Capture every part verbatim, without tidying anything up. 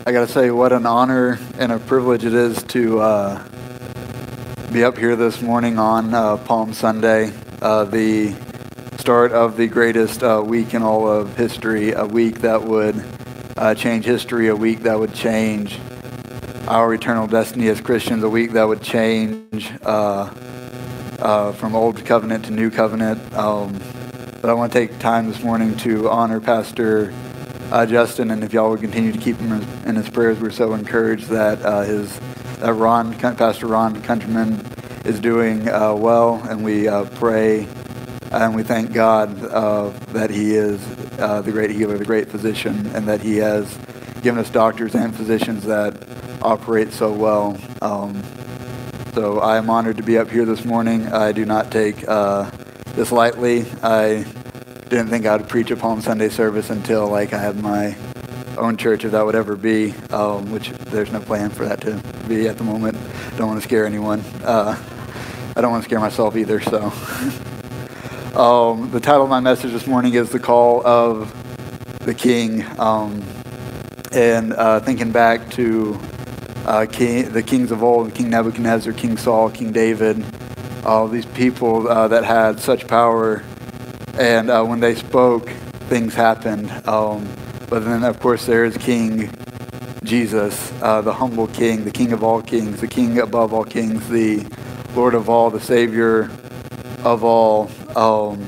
I gotta say, what an honor and a privilege it is to uh, be up here this morning on uh, Palm Sunday, uh, the start of the greatest uh, week in all of history, a week that would uh, change history, a week that would change our eternal destiny as Christians, a week that would change uh, uh, from old covenant to new covenant. Um, but I want to take time this morning to honor Pastor Uh, Justin, and if y'all would continue to keep him in his prayers, we're so encouraged that uh, his uh, Ron, Pastor Ron Countryman, is doing uh, well, and we uh, pray and we thank God uh, that He is uh, the great healer, the great physician, and that He has given us doctors and physicians that operate so well. Um, so I am honored to be up here this morning. I do not take uh, this lightly. I didn't think I would preach a Palm Sunday service until like I had my own church, if that would ever be, um, which there's no plan for that to be at the moment. Don't want to scare anyone. Uh, I don't want to scare myself either. So um, the title of my message this morning is The Call of the King. Um, and uh, thinking back to uh, king, the kings of old, King Nebuchadnezzar, King Saul, King David, all these people uh, that had such power. And uh, when they spoke, things happened. Um, but then, of course, there is King Jesus, uh, the humble King, the King of all kings, the King above all kings, the Lord of all, the Savior of all. Um,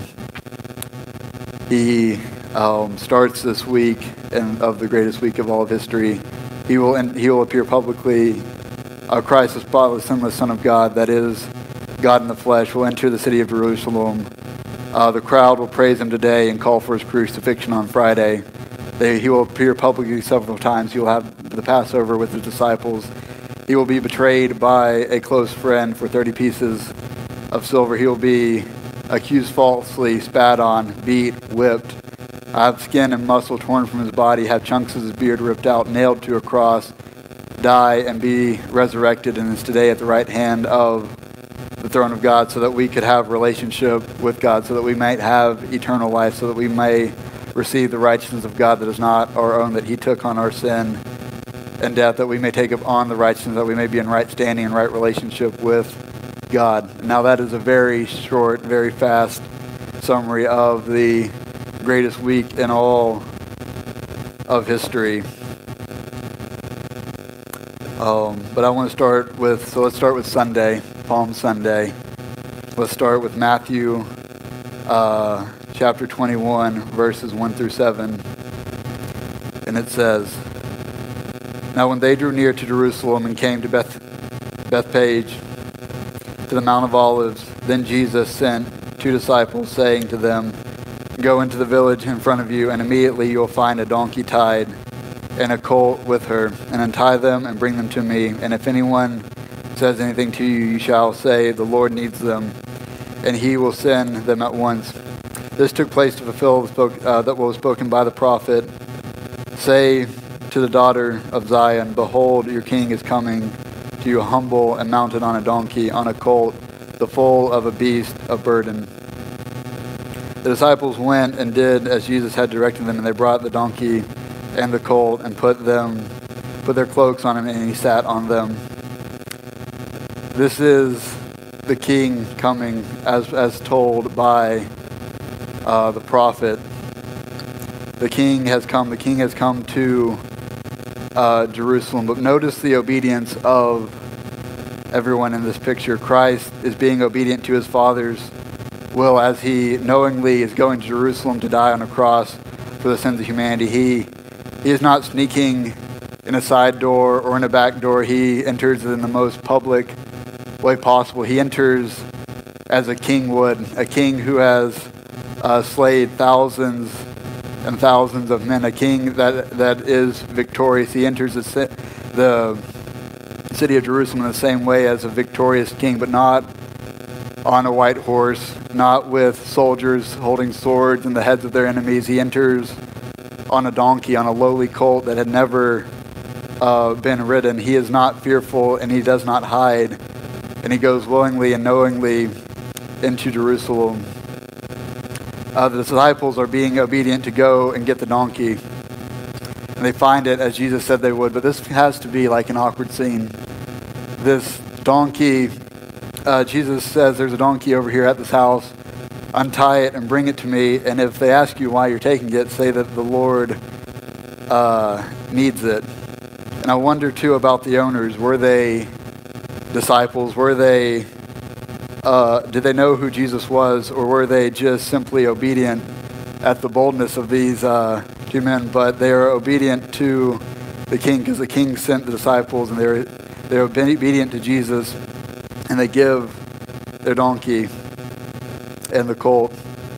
he um, starts this week and of the greatest week of all of history. He will he will appear publicly. Uh, Christ, the spotless, sinless Son of God, that is God in the flesh, will enter the city of Jerusalem. Uh, the crowd will praise him today and call for his crucifixion on Friday. They, he will appear publicly several times. He will have the Passover with his disciples. He will be betrayed by a close friend for thirty pieces of silver. He will be accused falsely, spat on, beat, whipped, have skin and muscle torn from his body, have chunks of his beard ripped out, nailed to a cross, die, and be resurrected, and is today at the right hand of the throne of God, so that we could have relationship with God, so that we might have eternal life, so that we may receive the righteousness of God that is not our own, that He took on our sin and death, that we may take up on the righteousness, that we may be in right standing and right relationship with God. Now that is a very short, very fast summary of the greatest week in all of history. Um, but I want to start with, so let's start with Sunday. Palm Sunday. Let's start with Matthew uh, chapter twenty-one, verses one through seven. And it says, "Now when they drew near to Jerusalem and came to Beth Bethphage, to the Mount of Olives, then Jesus sent two disciples, saying to them, 'Go into the village in front of you, and immediately you will find a donkey tied and a colt with her, and untie them and bring them to me. And if anyone says anything to you, you shall say, the Lord needs them, and He will send them at once.' This took place to fulfill the spoke, uh, that what was spoken by the prophet. 'Say to the daughter of Zion, behold, your king is coming to you humble and mounted on a donkey, on a colt, the foal of a beast of burden.' The disciples went and did as Jesus had directed them, and they brought the donkey and the colt and put them, put their cloaks on him, and he sat on them." This is the King coming, as as told by uh, the prophet. The King has come. The King has come to uh, Jerusalem. But notice the obedience of everyone in this picture. Christ is being obedient to His Father's will as He knowingly is going to Jerusalem to die on a cross for the sins of humanity. He, he is not sneaking in a side door or in a back door. He enters in the most public way possible. He enters as a king would, a king who has uh, slayed thousands and thousands of men, a king that that is victorious. He enters the, the city of Jerusalem in the same way as a victorious king, but not on a white horse, not with soldiers holding swords in the heads of their enemies. He enters on a donkey, on a lowly colt that had never uh, been ridden. He is not fearful, and he does not hide. And he goes willingly and knowingly into Jerusalem. Uh, the disciples are being obedient to go and get the donkey. and they find it as Jesus said they would. But this has to be like an awkward scene. This donkey, uh, Jesus says, there's a donkey over here at this house. Untie it and bring it to me. And if they ask you why you're taking it, say that the Lord uh, needs it. And I wonder too about the owners. Were they disciples? Were they, uh, did they know who Jesus was? Or were they just simply obedient at the boldness of these uh, two men? But they are obedient to the king because the king sent the disciples, and they're, they're obedient to Jesus, and they give their donkey and the colt.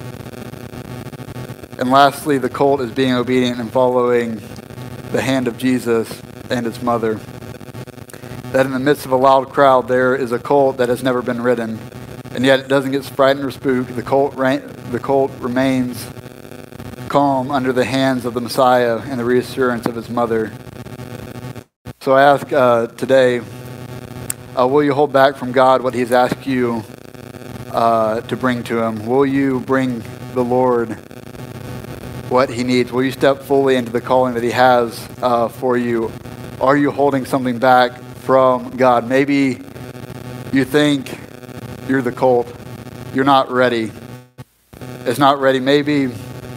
And lastly, the colt is being obedient and following the hand of Jesus and its mother. That in the midst of a loud crowd, there is a colt that has never been ridden, and yet it doesn't get frightened or spooked. The colt, ra- the colt remains calm under the hands of the Messiah and the reassurance of his mother. So I ask uh, today, uh, will you hold back from God what he's asked you uh, to bring to him? Will you bring the Lord what he needs? Will you step fully into the calling that he has uh, for you? Are you holding something back from God? Maybe you think you're the colt. You're not ready. It's not ready. Maybe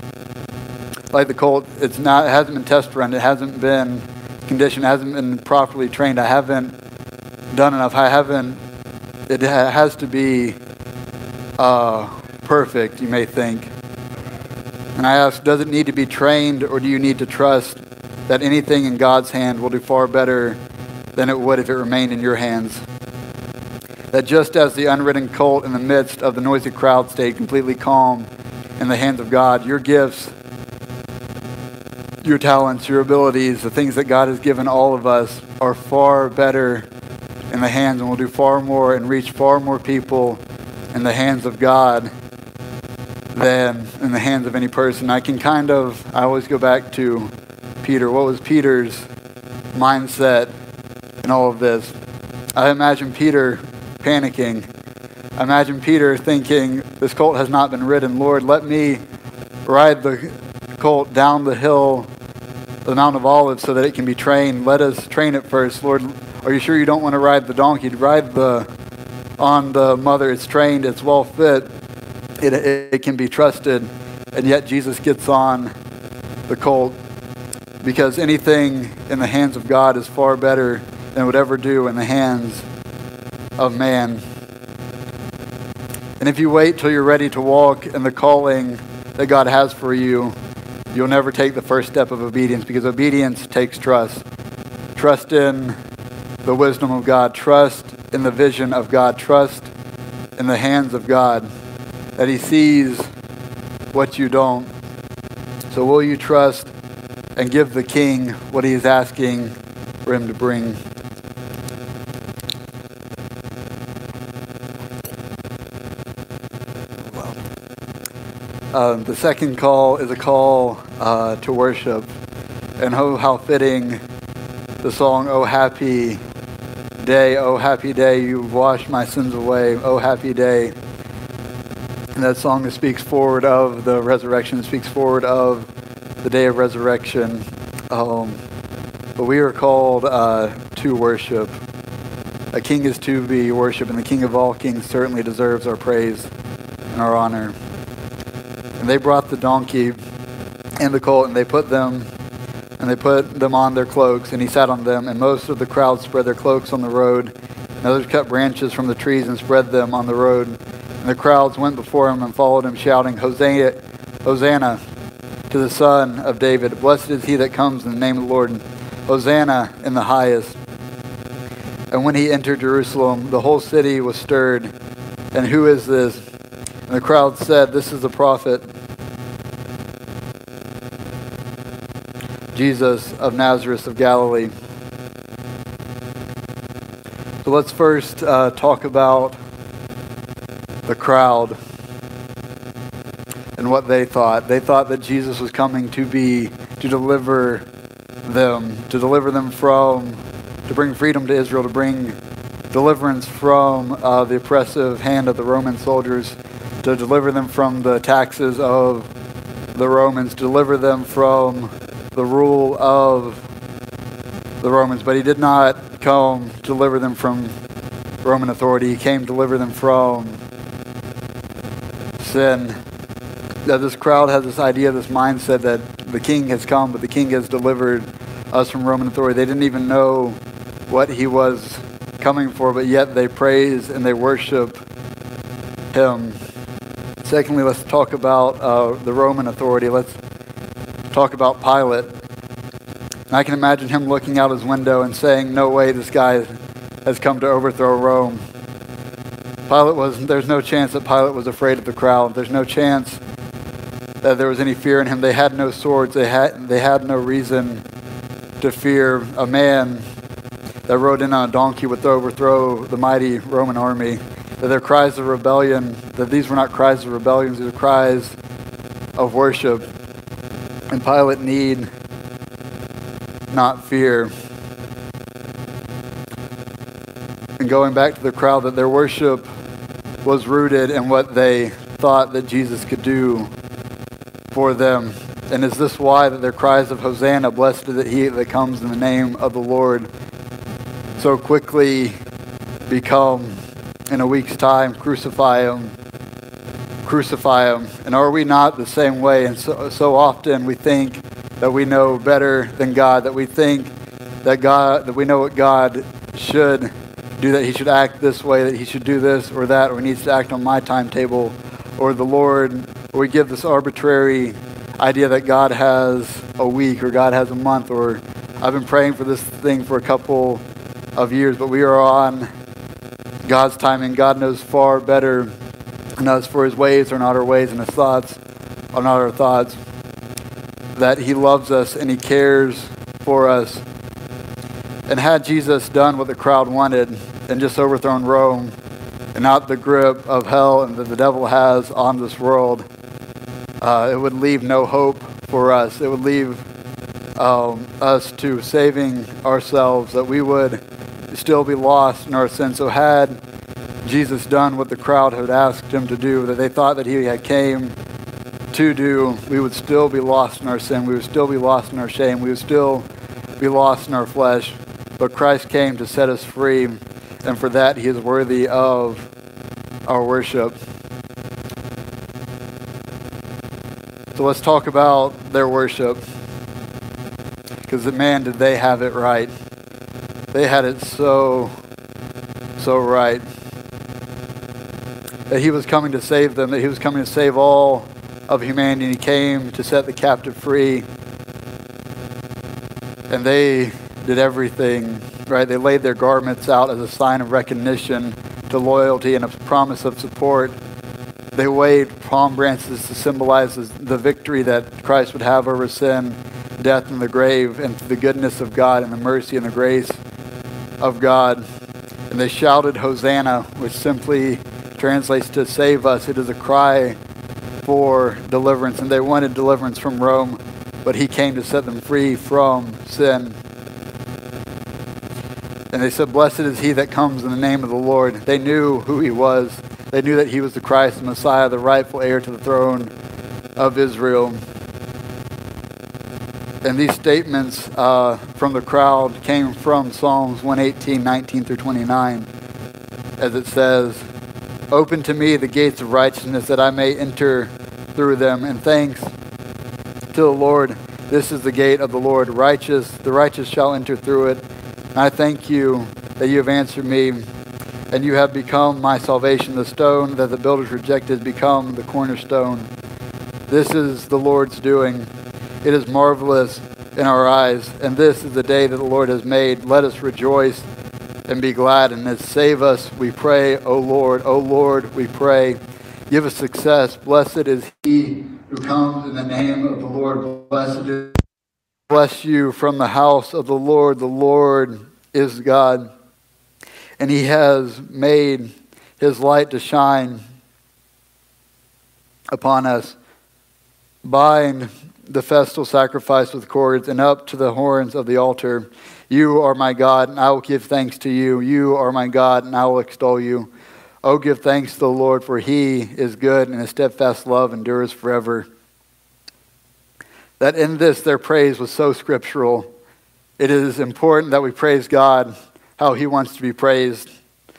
like the colt, it's not. It hasn't been test run. It hasn't been conditioned. It hasn't been properly trained. I haven't done enough. I haven't. It ha- has to be uh, perfect, you may think. And I ask, does it need to be trained, or do you need to trust that anything in God's hand will do far better than it would if it remained in your hands? That just as the unridden colt in the midst of the noisy crowd stayed completely calm in the hands of God, your gifts, your talents, your abilities, the things that God has given all of us are far better in the hands and will do far more and reach far more people in the hands of God than in the hands of any person. I can kind of, I always go back to Peter. What was Peter's mindset in all of this? I imagine Peter panicking. I imagine Peter thinking, this colt has not been ridden. Lord, let me ride the colt down the hill, the Mount of Olives, so that it can be trained. Let us train it first. Lord, are you sure you don't want to ride the donkey? Ride the on the mother. It's trained. It's well fit. It, it, it can be trusted. And yet Jesus gets on the colt, because anything in the hands of God is far better than it would ever do in the hands of man. And if you wait till you're ready to walk in the calling that God has for you, you'll never take the first step of obedience, because obedience takes trust. Trust in the wisdom of God. Trust in the vision of God. Trust in the hands of God, that he sees what you don't. So will you trust and give the king what he is asking for him to bring? Um, the second call is a call uh, to worship. And oh, how fitting the song, "Oh Happy Day, oh happy day, you've washed my sins away, oh happy day." And that song that speaks forward of the resurrection, speaks forward of the day of resurrection. Um, but we are called uh, to worship. A king is to be worshipped, and the King of all kings certainly deserves our praise and our honor. And they brought the donkey and the colt, and they put them and they put them on their cloaks, and he sat on them. And most of the crowd spread their cloaks on the road, and others cut branches from the trees and spread them on the road. And the crowds went before him and followed him, shouting, Hosanna, Hosanna to the Son of David. Blessed is he that comes in the name of the Lord. Hosanna in the highest. And when he entered Jerusalem, the whole city was stirred. And who is this? And the crowd said, this is the prophet, Jesus of Nazareth of Galilee. So let's first uh, talk about the crowd and what they thought. They thought that Jesus was coming to be, to deliver them, to deliver them from, to bring freedom to Israel, to bring deliverance from uh, the oppressive hand of the Roman soldiers, to deliver them from the taxes of the Romans, to deliver them from the rule of the Romans, but he did not come to deliver them from Roman authority. He came to deliver them from sin. That this crowd has this idea, this mindset that the king has come, but the king has delivered us from Roman authority. They didn't even know what he was coming for, but yet they praise and they worship him. Secondly, let's talk about uh, the Roman authority. Let's talk about Pilate. And I can imagine him looking out his window and saying, no way this guy has come to overthrow Rome. Pilate was, there's no chance that Pilate was afraid of the crowd. There's no chance that there was any fear in him. They had no swords. They had, they had no reason to fear a man that rode in on a donkey would overthrow the mighty Roman army. That their cries of rebellion, that these were not cries of rebellion, these were cries of worship. And Pilate need not fear. And going back to the crowd, that their worship was rooted in what they thought that Jesus could do for them. And is this why that their cries of Hosanna, blessed is he that comes in the name of the Lord, so quickly become, in a week's time, crucify him, crucify him. And are we not the same way? And so, so often we think that we know better than God, that we think that God, that we know what God should do, that he should act this way, that he should do this or that, or he needs to act on my timetable, or the Lord, or we give this arbitrary idea that God has a week, or God has a month, or I've been praying for this thing for a couple of years, but we are on God's timing. God knows far better than us, for his ways are not our ways, and his thoughts are not our thoughts. That he loves us and he cares for us. And had Jesus done what the crowd wanted and just overthrown Rome and not the grip of hell and that the devil has on this world, uh, it would leave no hope for us. It would leave um, us to saving ourselves, that we would still be lost in our sin. So had Jesus done what the crowd had asked him to do, that they thought that he had came to do, we would still be lost in our sin. We would still be lost in our shame. We would still be lost in our flesh. But Christ came to set us free, and for that he is worthy of our worship. So let's talk about their worship, because man, did they have it right. They had it so, so right. That he was coming to save them, that he was coming to save all of humanity, and he came to set the captive free. And they did everything, right? They laid their garments out as a sign of recognition to loyalty and a promise of support. They waved palm branches to symbolize the victory that Christ would have over sin, death, and the grave, and the goodness of God and the mercy and the grace of God. And they shouted Hosanna, which simply translates to save us. It is a cry for deliverance, and they wanted deliverance from Rome, but he came to set them free from sin. And they said, blessed is he that comes in the name of the Lord. They knew who he was. They knew that he was the Christ, the Messiah, the rightful heir to the throne of Israel. And these statements uh, from the crowd came from Psalms one eighteen, nineteen through twenty-nine, as it says, open to me the gates of righteousness, that I may enter through them, and thanks to the Lord. This is the gate of the Lord, righteous. The righteous shall enter through it. And I thank you that you have answered me, and you have become my salvation. The stone that the builders rejected has become the cornerstone. This is the Lord's doing. It is marvelous in our eyes, and this is the day that the Lord has made. Let us rejoice and be glad in it. Save us, we pray, O Lord. O Lord, we pray. Give us success. Blessed is he who comes in the name of the Lord. Blessed is bless you from the house of the Lord. The Lord is God, and he has made his light to shine upon us. Bind the festal sacrifice with cords and up to the horns of the altar. You are my God, and I will give thanks to you. You are my God, and I will extol you. Oh, give thanks to the Lord, for he is good, and his steadfast love endures forever. that in this their praise was so scriptural. It is important that we praise God how he wants to be praised.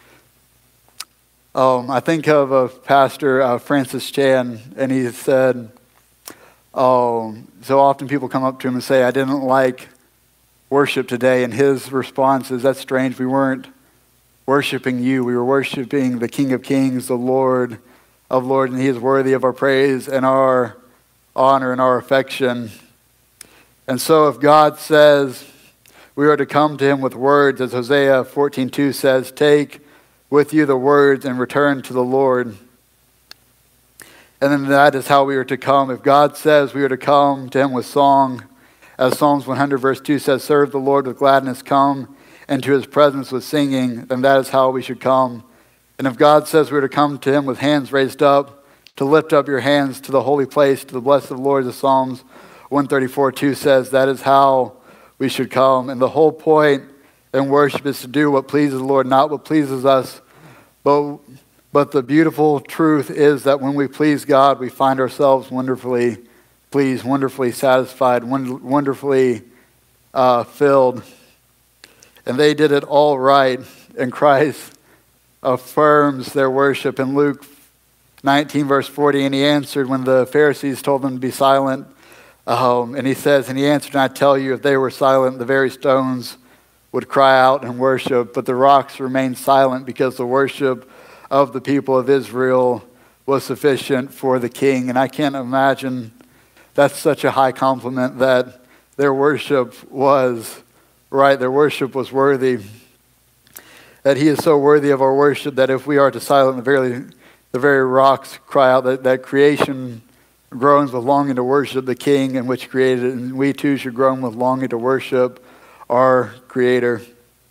Um, I think of a pastor, uh, Francis Chan, and he said, oh, so often people come up to him and say, I didn't like worship today. And his response is, that's strange. We weren't worshiping you. We were worshiping the King of Kings, the Lord of Lords, and he is worthy of our praise and our honor and our affection. And so if God says we are to come to him with words, as Hosea fourteen two says, take with you the words and return to the Lord. And then that is how we are to come. If God says we are to come to him with song, as Psalms one hundred verse two says, serve the Lord with gladness, come into his presence with singing, then that is how we should come. And if God says we are to come to him with hands raised up, to lift up your hands to the holy place, to the blessed Lord, as Psalms one thirty-four two says, that is how we should come. And the whole point in worship is to do what pleases the Lord, not what pleases us. But, but the beautiful truth is that when we please God, we find ourselves wonderfully pleased, wonderfully satisfied, wonderfully uh, filled. And they did it all right. And Christ affirms their worship in Luke nineteen verse forty. And he answered when the Pharisees told them to be silent. Um, and he says, and he answered, and I tell you, if they were silent, the very stones would cry out and worship. But the rocks remained silent because the worship of the people of Israel was sufficient for the king. And I can't imagine that's such a high compliment, that their worship was right, their worship was worthy. That he is so worthy of our worship that if we are to silence the very, the very rocks cry out, that, that creation groans with longing to worship the King in which created it, and we too should groan with longing to worship our Creator.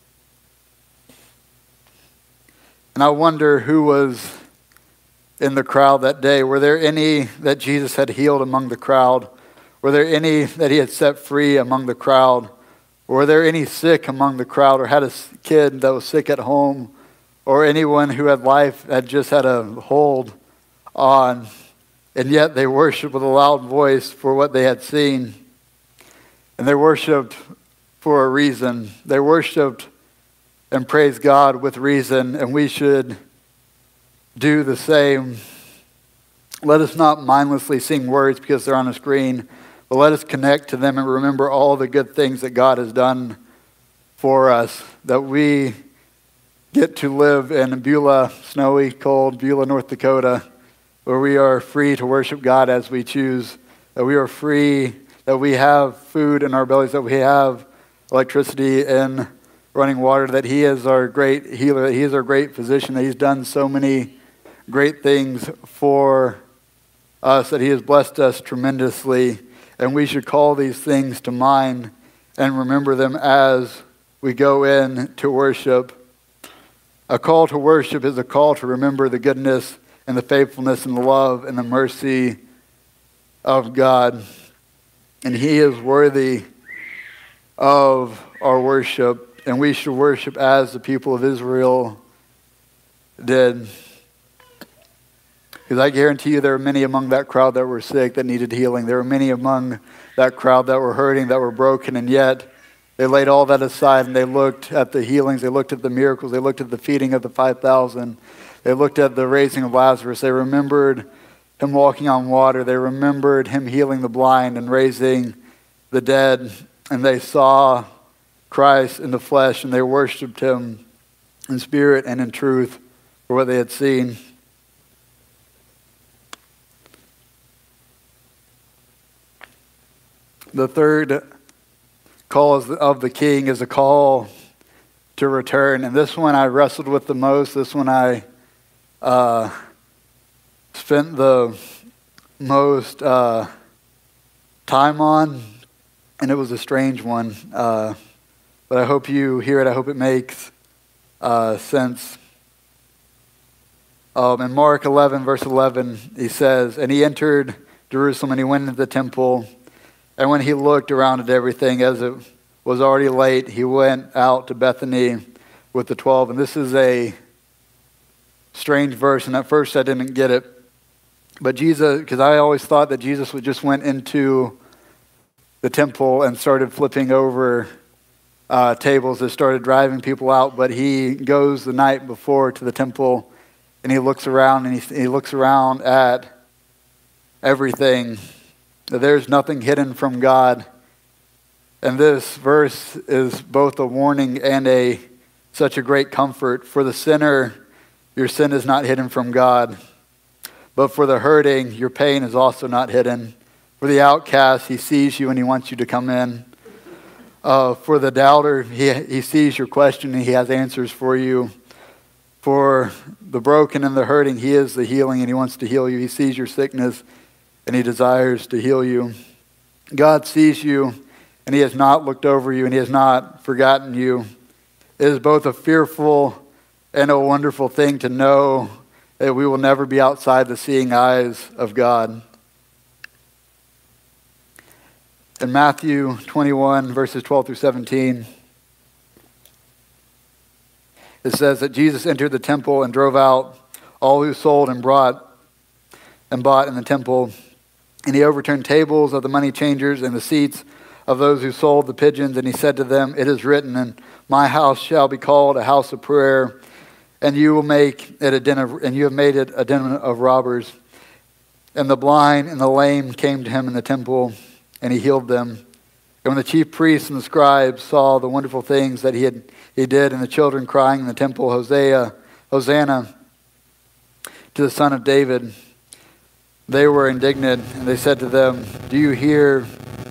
And I wonder who was in the crowd that day. Were there any that Jesus had healed among the crowd? Were there any that he had set free among the crowd? Were there any sick among the crowd, or had a kid that was sick at home, or anyone who had life had just had a hold on? And yet they worshiped with a loud voice for what they had seen. And they worshiped for a reason. They worshiped and praised God with reason, and we should do the same. Let us not mindlessly sing words because they're on a screen, but let us connect to them and remember all the good things that God has done for us, that we get to live in Beulah, snowy, cold Beulah, North Dakota, where we are free to worship God as we choose, that we are free, that we have food in our bellies, that we have electricity and running water, that he is our great healer, that he is our great physician, that he's done so many great things for us, that he has blessed us tremendously, and we should call these things to mind and remember them as we go in to worship. A call to worship is a call to remember the goodness and the faithfulness and the love and the mercy of God. And he is worthy of our worship, and we should worship as the people of Israel did. Because I guarantee you there were many among that crowd that were sick, that needed healing. There were many among that crowd that were hurting, that were broken, and yet they laid all that aside and they looked at the healings, they looked at the miracles, they looked at the feeding of the five thousand. They looked at the raising of Lazarus. They remembered him walking on water. They remembered him healing the blind and raising the dead. And they saw Christ in the flesh, and they worshiped him in spirit and in truth for what they had seen. The third call of the King is a call to return. And this one I wrestled with the most. This one I Uh, spent the most uh, time on, and it was a strange one. Uh, but I hope you hear it. I hope it makes uh, sense. Um, in Mark eleven, verse eleven, he says, and he entered Jerusalem, and he went into the temple, and when he looked around at everything, as it was already late, he went out to Bethany with the twelve. And this is a strange verse, and at first I didn't get it. But Jesus, because I always thought that Jesus would just went into the temple and started flipping over uh, tables that started driving people out. But he goes the night before to the temple, and he looks around, and he, he looks around at everything. There's nothing hidden from God. And this verse is both a warning and a such a great comfort. For the sinner, your sin is not hidden from God. But for the hurting, your pain is also not hidden. For the outcast, he sees you and he wants you to come in. Uh, for the doubter, he, he sees your question and he has answers for you. For the broken and the hurting, he is the healing and he wants to heal you. He sees your sickness and he desires to heal you. God sees you and he has not looked over you and he has not forgotten you. It is both a fearful and a wonderful thing to know that we will never be outside the seeing eyes of God. In Matthew twenty-one, verses twelve through seventeen, it says that Jesus entered the temple and drove out all who sold and brought and bought in the temple. And he overturned tables of the money changers and the seats of those who sold the pigeons. And he said to them, "It is written, and my house shall be called a house of prayer, and you will make it a den of, and you have made it a den of robbers." And the blind and the lame came to him in the temple, and he healed them. And when the chief priests and the scribes saw the wonderful things that he had he did, and the children crying in the temple, Hosea, Hosanna to the Son of David, they were indignant, and they said to them, "Do you hear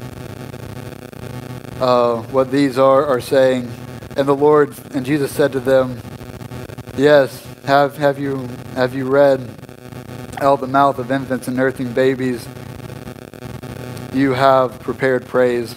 uh, what these are, are saying?" And the Lord, and Jesus said to them, "Yes, have have you have you read out of the mouth of infants and nursing babies, you have prepared praise."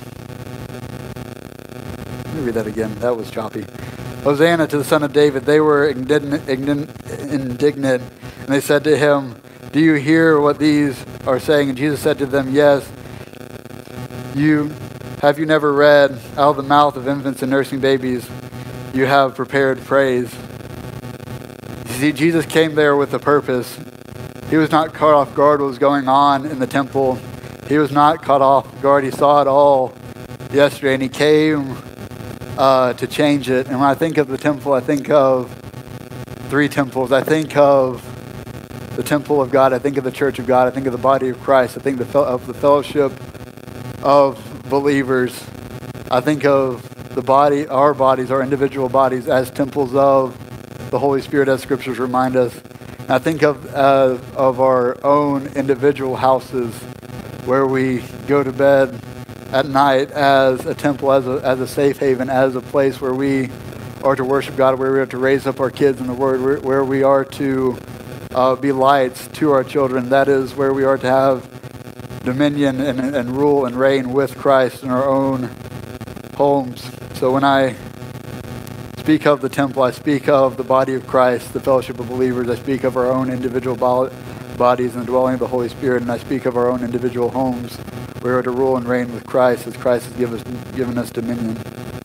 Let me read that again. That was choppy. Hosanna to the Son of David. They were indignant, indignant, and they said to him, "Do you hear what these are saying?" And Jesus said to them, "Yes. You have you never read out of the mouth of infants and nursing babies, you have prepared praise." You see, Jesus came there with a purpose. He was not caught off guard what was going on in the temple. He was not caught off guard. He saw it all yesterday, and he came uh, to change it. And when I think of the temple, I think of three temples. I think of the temple of God. I think of the church of God. I think of the body of Christ. I think of the fellowship of believers. I think of the body, our bodies, our individual bodies as temples of the Holy Spirit, as scriptures remind us. And I think of uh, of our own individual houses where we go to bed at night as a temple, as a, as a safe haven, as a place where we are to worship God, where we are to raise up our kids in the Word, where, where we are to uh, be lights to our children. That is where we are to have dominion and, and rule and reign with Christ in our own homes. So when I speak of the temple, I speak of the body of Christ, the fellowship of believers. I speak of our own individual bo- bodies and the dwelling of the Holy Spirit, and I speak of our own individual homes. We are to rule and reign with Christ as Christ has given us, given us dominion.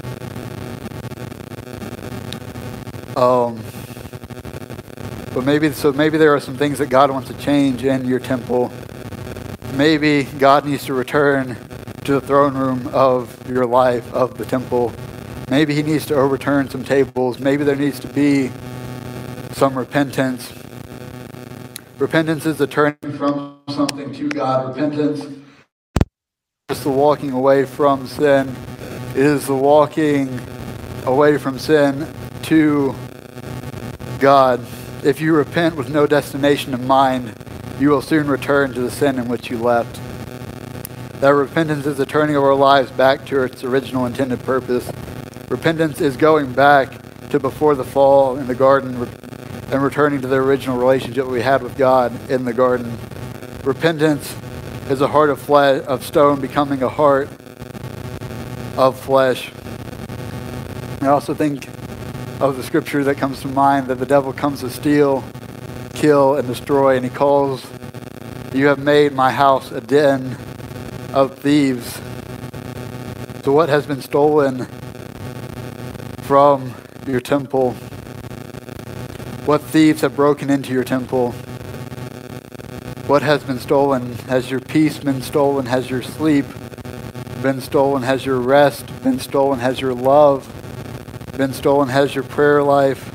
Um, but maybe so. Maybe there are some things that God wants to change in your temple. Maybe God needs to return to the throne room of your life, of the temple. Maybe he needs to overturn some tables. Maybe there needs to be some repentance. Repentance is the turning from something to God. Repentance is the walking away from sin. It is the walking away from sin to God. If you repent with no destination in mind, you will soon return to the sin in which you left. That repentance is the turning of our lives back to its original intended purpose. Repentance is going back to before the fall in the garden and returning to the original relationship we had with God in the garden. Repentance is a heart of flesh, of stone becoming a heart of flesh. I also think of the scripture that comes to mind that the devil comes to steal, kill, and destroy, and he calls, "You have made my house a den of thieves." So what has been stolen from your temple? What thieves have broken into your temple? What has been stolen? Has your peace been stolen? Has your sleep Been stolen has your rest. Been stolen has your love. Been stolen has your prayer life.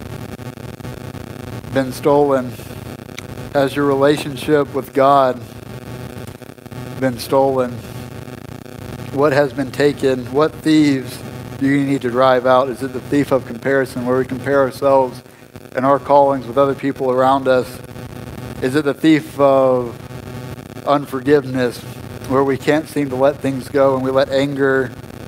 Been stolen has your relationship with God. Been stolen. What has been taken? What thieves do you need to drive out? Is it the thief of comparison, where we compare ourselves and our callings with other people around us? Is it the thief of unforgiveness, where we can't seem to let things go and we let anger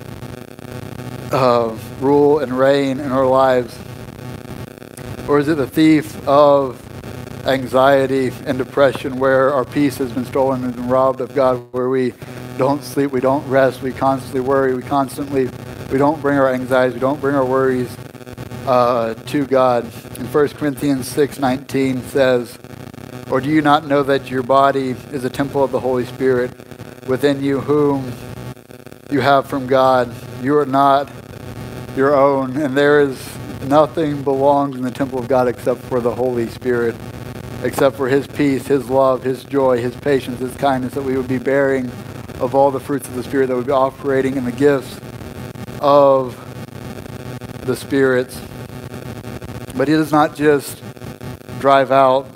uh, rule and reign in our lives? Or is it the thief of anxiety and depression, where our peace has been stolen and been robbed of God, where we don't sleep, we don't rest, we constantly worry, we constantly, we don't bring our anxieties, we don't bring our worries uh, to God. And First Corinthians six nineteen says, or do you not know that your body is a temple of the Holy Spirit within you, whom you have from God? You are not your own, and there is nothing belongs in the temple of God except for the Holy Spirit, except for his peace, his love, his joy, his patience, his kindness, that we would be bearing of all the fruits of the Spirit, that would be operating in the gifts of the spirits. But he does not just drive out.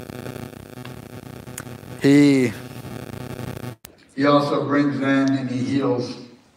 He, he also brings in and he heals.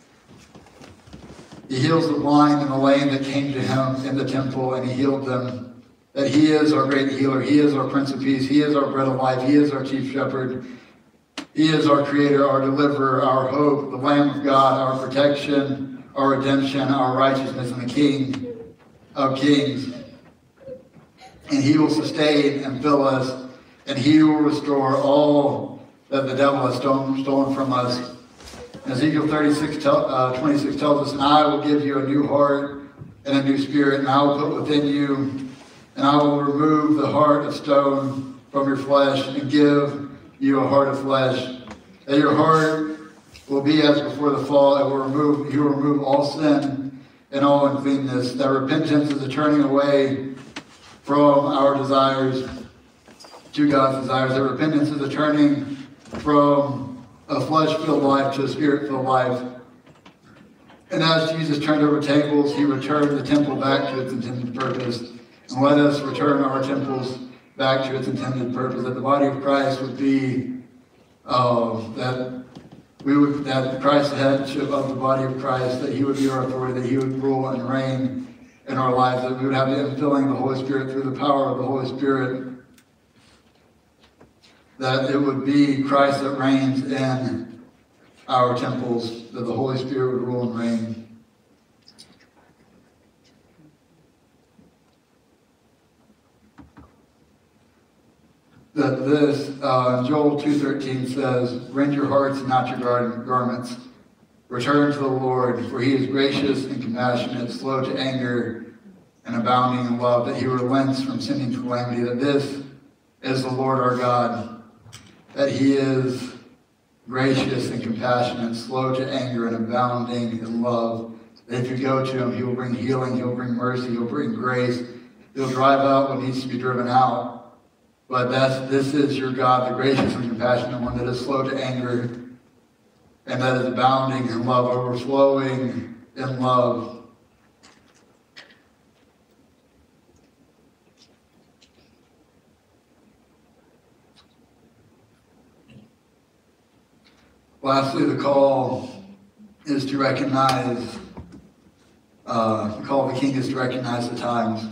He heals the blind and the lame that came to him in the temple, and he healed them. That he is our great healer. He is our Prince of Peace. He is our bread of life. He is our chief shepherd. He is our creator, our deliverer, our hope, the Lamb of God, our protection, our redemption, our righteousness, and the King of kings. And he will sustain and fill us, and he will restore all that the devil has stolen, stolen from us. Ezekiel thirty-six, uh, twenty-six tells us, and I will give you a new heart and a new spirit, and I will put within you, and I will remove the heart of stone from your flesh and give you a heart of flesh. That your heart will be as before the fall, and will remove, he will remove all sin and all uncleanness. That repentance is a turning away from our desires to God's desires. That repentance is a turning from a flesh-filled life to a spirit-filled life. And as Jesus turned over tables, he returned the temple back to its intended purpose. And let us return our temples back to its intended purpose, that the body of Christ would be, uh, that we would, that Christ, the headship of the body of Christ, that he would be our authority, that he would rule and reign in our lives, that we would have the infilling of the Holy Spirit through the power of the Holy Spirit, that it would be Christ that reigns in our temples, that the Holy Spirit would rule and reign. That this, uh, Joel two thirteen says, rend your hearts and not your garments. Return to the Lord, for he is gracious and compassionate, slow to anger and abounding in love, that he relents from sending calamity, that this is the Lord our God, that he is gracious and compassionate, slow to anger and abounding in love, that if you go to him, he will bring healing, he'll bring mercy, he'll bring grace, he'll drive out what needs to be driven out. But that's, this is your God, the gracious and compassionate one, that is slow to anger and that is abounding in love, overflowing in love. Lastly, the call is to recognize, uh, the call of the King is to recognize the times.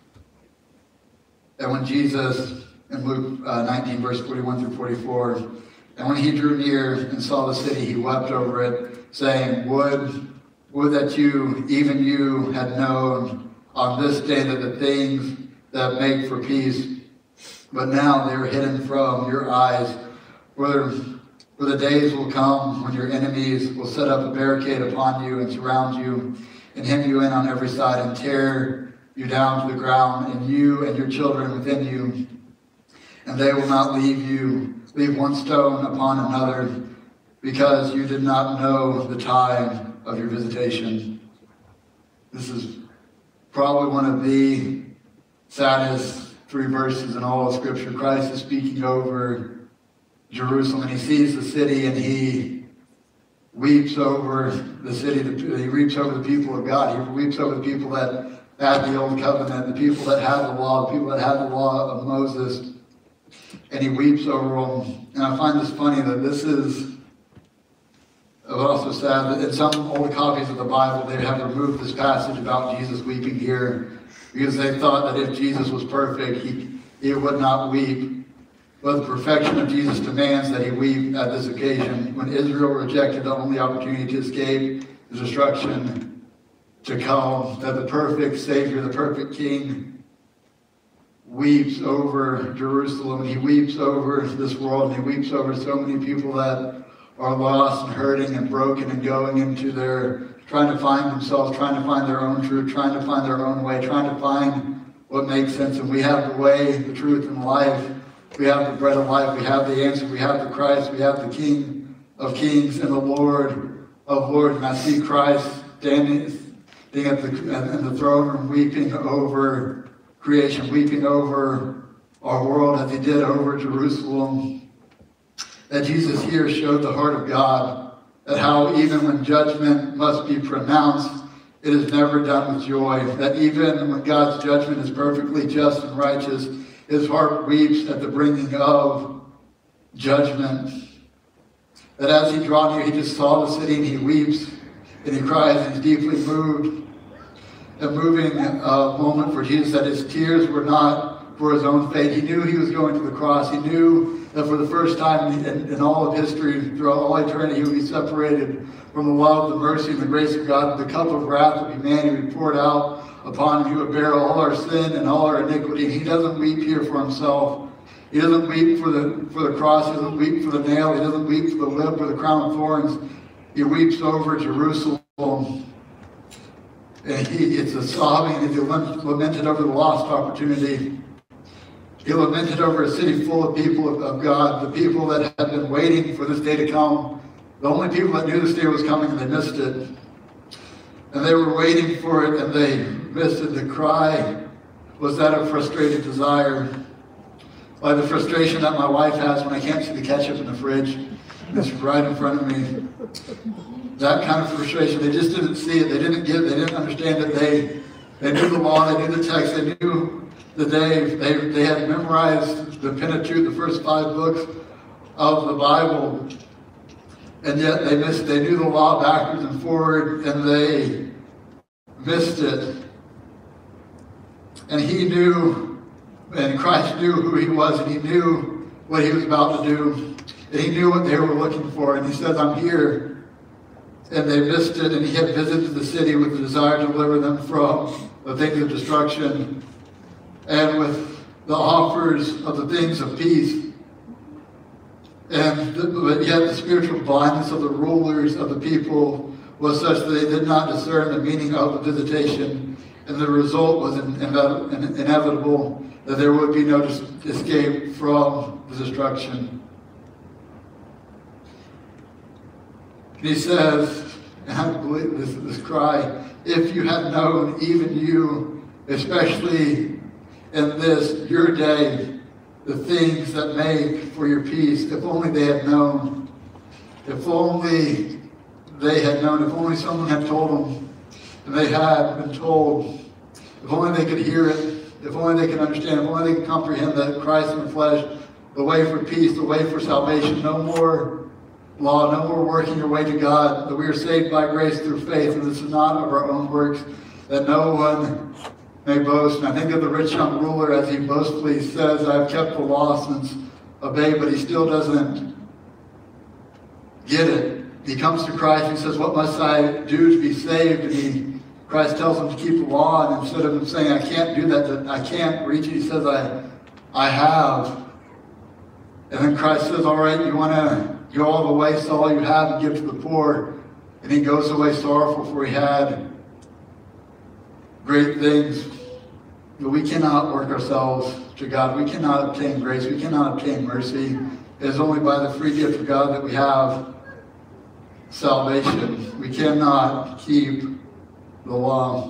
And when Jesus, in Luke uh, nineteen, verse forty-one through forty-four, and when he drew near and saw the city, he wept over it, saying, Would, would that you, even you, had known on this day that the things that make for peace, but now they are hidden from your eyes, where, where the days will come when your enemies will set up a barricade upon you and surround you and hem you in on every side and tear you down to the ground, and you and your children within you. And they will not leave you, leave one stone upon another, because you did not know the time of your visitation. This is probably one of the saddest three verses in all of Scripture. Christ is speaking over Jerusalem, and he sees the city, and he weeps over the city, he weeps over the people of God, he weeps over the people that had the old covenant, the people that had the law, the people that had the law of Moses, and he weeps over them. And I find this funny that this is also sad that in some old copies of the Bible, they have removed this passage about Jesus weeping here because they thought that if Jesus was perfect, he, he would not weep. But the perfection of Jesus demands that he weep at this occasion when Israel rejected the only opportunity to escape the destruction to come, that the perfect Savior, the perfect King, weeps over Jerusalem, and he weeps over this world, and he weeps over so many people that are lost and hurting and broken and going into their, trying to find themselves, trying to find their own truth, trying to find their own way, trying to find what makes sense. And we have the way, the truth, and life. We have the bread of life. We have the answer. We have the Christ. We have the King of kings and the Lord of lords. And I see Christ standing at the, in the throne room weeping over creation, weeping over our world as he did over Jerusalem. That Jesus here showed the heart of God, that how even when judgment must be pronounced, it is never done with joy. That even when God's judgment is perfectly just and righteous, his heart weeps at the bringing of judgment. That as he drew near, he just saw the city and he weeps and he cries and he's deeply moved. A moving uh, moment for Jesus, that his tears were not for his own fate. He knew he was going to the cross. He knew that for the first time in, in all of history, throughout all eternity, he would be separated from the love, the mercy, and the grace of God. The cup of wrath of humanity would be poured out upon him. He would bear all our sin and all our iniquity. He doesn't weep here for himself. He doesn't weep for the for the cross. He doesn't weep for the nail. He doesn't weep for the whip or the crown of thorns. He weeps over Jerusalem. And he, it's a sobbing. He lamented over the lost opportunity. He lamented over a city full of people of, of God, the people that had been waiting for this day to come. The only people that knew this day was coming, and they missed it. And they were waiting for it, and they missed it. The cry was that of frustrated desire. Like the frustration that my wife has when I can't see the ketchup in the fridge. It's right in front of me. That kind of frustration. They just didn't see it. They didn't get it. They didn't understand it. They, they knew the law. They knew the text. They knew the day. They, they had memorized the Pentateuch, the first five books of the Bible. And yet they missed. They knew the law backwards and forward, and they missed it. And he knew, and Christ knew who he was, and he knew what he was about to do. And he knew what they were looking for. And he says, I'm here. And they missed it. And he had visited the city with the desire to deliver them from the things of destruction and with the offers of the things of peace. And but yet the spiritual blindness of the rulers of the people was such that they did not discern the meaning of the visitation. And the result was inevitable, that there would be no escape from the destruction. And he says, and I believe this, this cry, if you had known, even you, especially in this, your day, the things that make for your peace, if only they had known, if only they had known, if only someone had told them, and they had been told, if only they could hear it, if only they could understand, if only they could comprehend that Christ in the flesh, the way for peace, the way for salvation, no more law, no more working your way to God, that we are saved by grace through faith, and this is not of our own works, that no one may boast. And I think of the rich young ruler as he boastfully says, I've kept the law since a babe, but he still doesn't get it. He comes to Christ and he says, what must I do to be saved? And he, Christ tells him to keep the law, and instead of him saying, I can't do that, that I can't reach it, he says, I, I have. And then Christ says, all right, you want to go all the way, sell all you have and give to the poor. And he goes away sorrowful, for he had great things. But we cannot work ourselves to God. We cannot obtain grace. We cannot obtain mercy. It is only by the free gift of God that we have salvation. We cannot keep the law.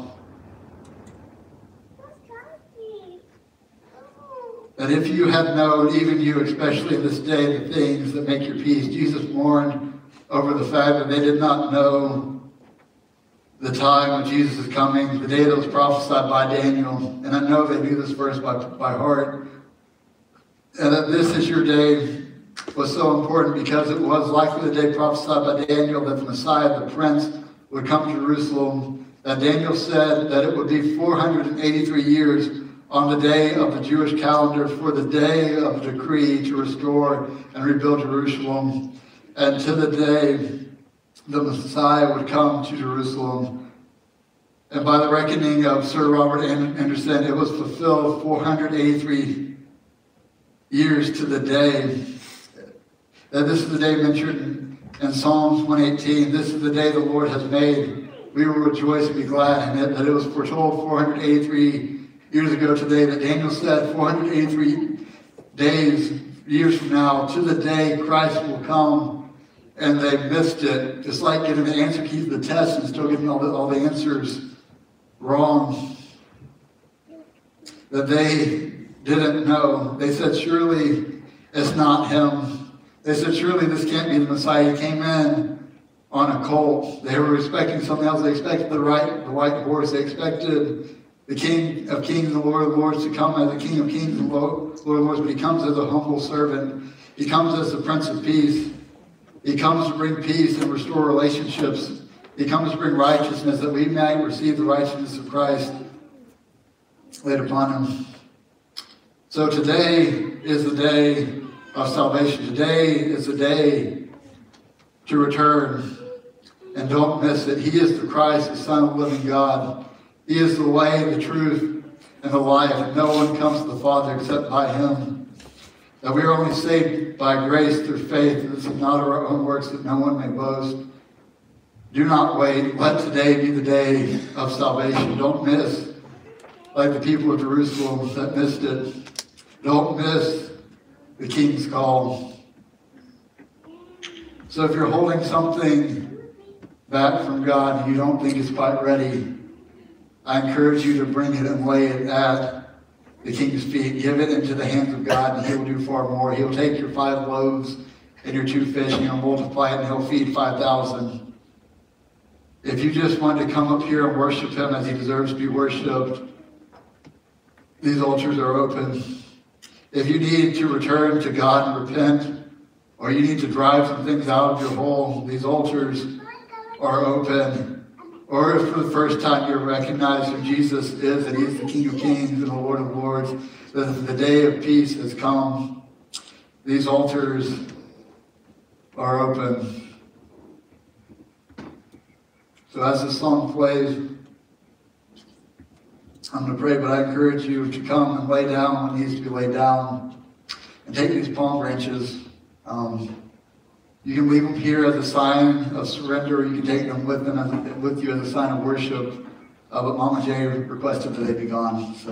That if you had known, even you, especially this day, the things that make your peace. Jesus mourned over the fact that they did not know the time when Jesus is coming, the day that was prophesied by Daniel. And I know they knew this verse by, by heart. And that this is your day was so important because it was likely the day prophesied by Daniel that the Messiah, the Prince, would come to Jerusalem. That Daniel said that it would be four hundred eighty-three years on the day of the Jewish calendar for the day of the decree to restore and rebuild Jerusalem. And to the day the Messiah would come to Jerusalem. And by the reckoning of Sir Robert Anderson, it was fulfilled four hundred eighty-three years to the day. That this is the day mentioned in Psalms one eighteen. This is the day the Lord has made. We will rejoice and be glad in it. That it was foretold four hundred eighty-three years ago today. That Daniel said four hundred eighty-three days, years from now, to the day Christ will come. And they missed it. Just like getting the answer key to the test and still getting all the, all the answers wrong. That they didn't know. They said, surely it's not him. They said, surely this can't be the Messiah. He came in on a colt. They were expecting something else. They expected the right, the white horse. They expected the King of Kings and the Lord of Lords to come as the King of Kings and Lord of Lords, but he comes as a humble servant. He comes as the Prince of Peace. He comes to bring peace and restore relationships. He comes to bring righteousness, that we might receive the righteousness of Christ laid upon him. So today is the day of salvation. Today is the day to return. And don't miss it. He is the Christ, the Son of the living God. He is the way, the truth, and the life. And no one comes to the Father except by him. That we are only saved by grace through faith. This is not our own works, that no one may boast. Do not wait. Let today be the day of salvation. Don't miss, like the people of Jerusalem that missed it. Don't miss the King's call. So if you're holding something back from God and you don't think it's quite ready, I encourage you to bring it and lay it at the King's feet. Give it into the hands of God, and he will do far more. He'll take your five loaves and your two fish, and he'll multiply it, and he'll feed five thousand. If you just want to come up here and worship him as he deserves to be worshipped, these altars are open. If you need to return to God and repent, or you need to drive some things out of your hole, these altars are open. Or if for the first time you recognize who Jesus is, and he's the King of Kings and the Lord of Lords, that the day of peace has come, these altars are open. So as the song plays, I'm going to pray, but I encourage you to come and lay down what needs to be laid down, and take these palm branches. Um, You can leave them here as a sign of surrender, or you can take them with them as, with you as a sign of worship. Uh, but Mama J requested that they be gone. So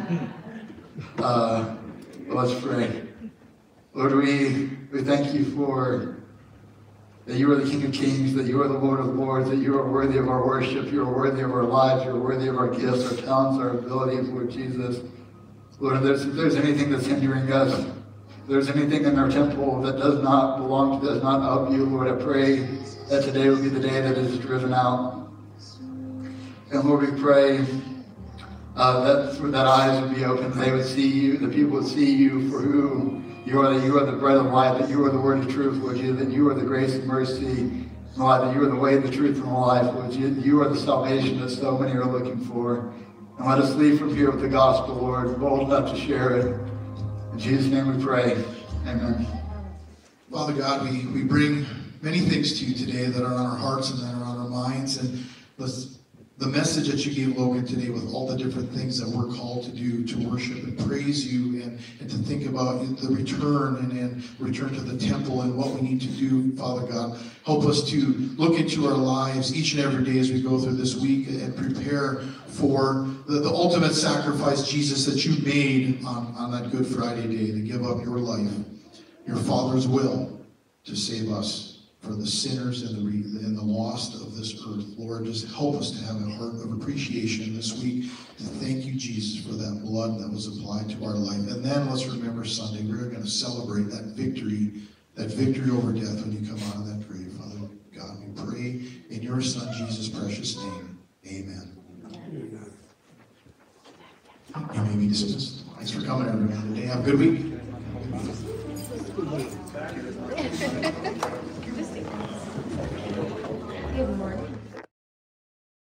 uh, let's pray. Lord, we, we thank you for that you are the King of Kings, that you are the Lord of Lords, that you are worthy of our worship, you are worthy of our lives, you are worthy of our gifts, our talents, our abilities, Lord Jesus. Lord, if there's, if there's anything that's hindering us, if there's anything in our temple that does not belong to, does not of you, Lord, I pray that today will be the day that it is driven out. And Lord, we pray uh, that, that eyes would be open, that they would see you, the people would see you for who you are, that you are the bread of life, that you are the word of truth, Lord Jesus, that you are the grace and mercy and life, that you are the way, the truth, and the life, Lord Jesus. You are the salvation that so many are looking for. And let us leave from here with the gospel, Lord, bold enough to share it. In Jesus' name we pray. Amen. Father God, we, we bring many things to you today that are on our hearts and that are on our minds. And let's, the message that you gave Logan today with all the different things that we're called to do, to worship and praise you, and, and to think about the return and, and return to the temple and what we need to do, Father God. Help us to look into our lives each and every day as we go through this week and prepare for the, the ultimate sacrifice, Jesus, that you made on, on that Good Friday day, to give up your life, your Father's will, to save us for the sinners and the, re, and the lost of this earth. Lord, just help us to have a heart of appreciation this week, to thank you, Jesus, for that blood that was applied to our life. And then let's remember Sunday, we're going to celebrate that victory, that victory over death when you come out of that grave, Father. your Son, Jesus' precious name, amen. You may be dismissed. Thanks for coming, everyone, today. Have a good week.